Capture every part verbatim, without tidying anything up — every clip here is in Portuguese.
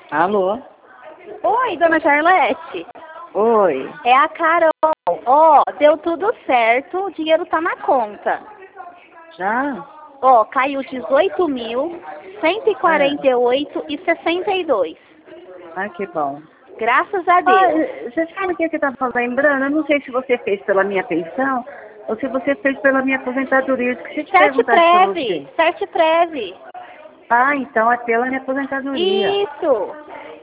Alô? Oi, dona Charlete. Oi. É a Carol. Ó, deu tudo certo, o dinheiro tá na conta. Já? Ó, caiu dezoito mil, cento e quarenta e oito e sessenta e dois. Ai, que bom. Graças a Ah, Deus. você sabe o que eu estava lembrando? Eu não sei se você fez pela minha pensão ou se você fez pela minha aposentadoria. Eu esqueci de Sete perguntar isso pra Preve, você. Sete Preve. Ah, então é pela minha aposentadoria. Isso.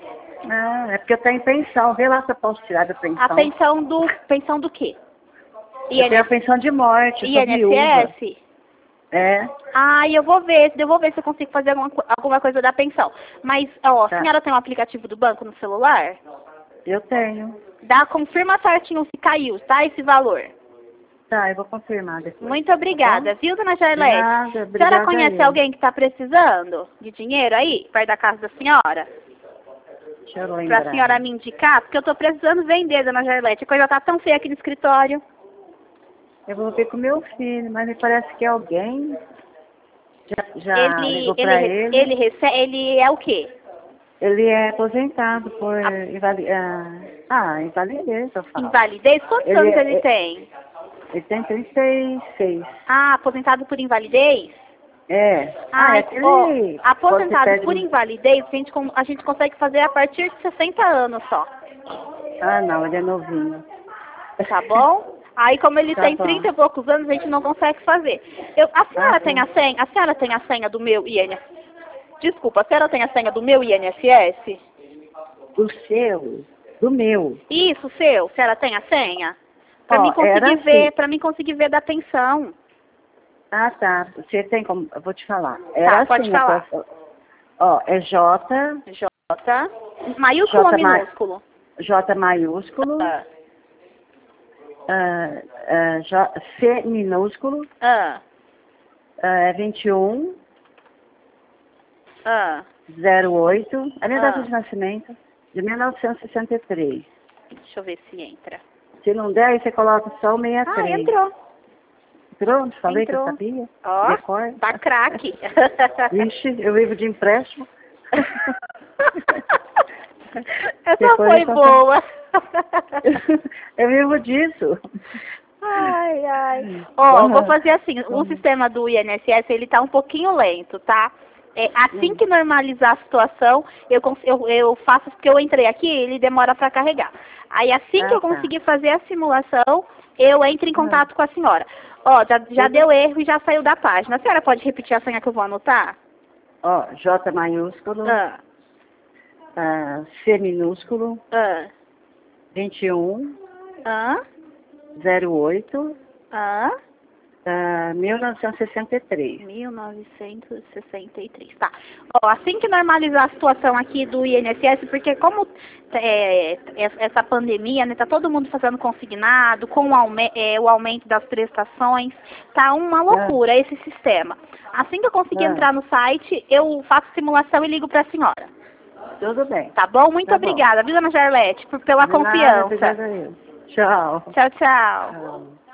Ah, é porque eu tenho pensão. Vê lá se eu posso tirar da pensão. A pensão do... Pensão do quê? Eu tenho a pensão de morte, eu sou I N viúva. S S? É. Ah, eu vou ver, eu vou ver se eu consigo fazer alguma, co- alguma coisa da pensão. Mas, ó, a Tá. senhora tem um aplicativo do banco no celular? Eu tenho. Dá, confirma certinho se caiu, tá? Esse valor. Tá, eu vou confirmar depois. Muito obrigada, Tá viu, dona bom? De Charlete? nada, A senhora obrigada conhece eu. alguém que está precisando de dinheiro aí, perto da casa da senhora? Deixa eu Pra lembrar. senhora me indicar, porque eu tô precisando vender, dona Charlete. A coisa tá tão feia aqui no escritório. Eu vou ver com meu filho, mas me parece que alguém já, já Ele, ligou ele, pra re- ele. ele, rece- ele é o quê? Ele é aposentado por A- invali... ah, ah, invalidez, eu falo. Invalidez? Quantos Ele, anos ele é- tem? ele tem trinta e seis. Ah, aposentado por invalidez? É. Ah, é Ai, ó, aquele... Quando você aposentado perde... por invalidez, a gente, con- a gente consegue fazer a partir de sessenta anos só, Ah, não, ele é novinho. tá bom? Aí, como ele Tá tem bom. trinta e poucos anos, a gente não consegue fazer. Eu, a Ah, senhora tem tá. a senha? A senhora tem a senha do meu I N S S? Desculpa, a senhora tem a senha do meu I N S S? Do seu, do meu. Isso, seu. A senhora tem a senha? Pra mim Ó, era conseguir ver, assim. para mim conseguir ver da pensão. Ah, tá. Você tem como... Eu vou te falar. Era Tá, assim. pode a falar. tua- Ó, é J... J, maiúsculo ou J, ma- minúsculo? J maiúsculo... Ah, ah, ah, J, C minúsculo... ah, ah, vinte e um... ah, zero oito, a minha data ah. de nascimento, de mil novecentos e sessenta e três. Deixa eu ver se entra. Se não der, aí você coloca só o Ah, sessenta e três. entrou. Entrou? Não te falei Entrou. que eu sabia? Ó, Decor. tá craque. Vixe, eu vivo de empréstimo. Essa Depois foi eu faço- boa. Eu vivo disso. Ai, ai. Ó, Uhum. vou fazer assim, o Uhum. sistema do I N S S, ele tá um pouquinho lento, tá? É, assim Hum. que normalizar a situação, eu, cons- eu, eu faço, porque eu entrei aqui, ele demora para carregar. Aí assim que Ah, eu tá. conseguir fazer a simulação, eu entro em contato com a senhora. Ó, já, já Tudo- deu erro e já saiu da página. A senhora pode repetir a senha que eu vou anotar? Ó, J maiúsculo, Ah, ah, C minúsculo, ah, vinte e um, ah, zero oito, ah. ah, mil novecentos e sessenta e três. mil novecentos e sessenta e três, tá. Ó, assim que normalizar a situação aqui do I N S S, porque como é, essa pandemia, né, tá todo mundo fazendo consignado, com o, aume é, o aumento das prestações, tá uma loucura esse sistema. Assim que eu conseguir Ah. entrar no site, eu faço simulação e ligo pra senhora. Tudo bem. Tá bom? Muito Tá bom. obrigada, viu, dona Jarlete, por, pela De nada, confiança. obrigada a eu. Tchau. Tchau, tchau. Tchau.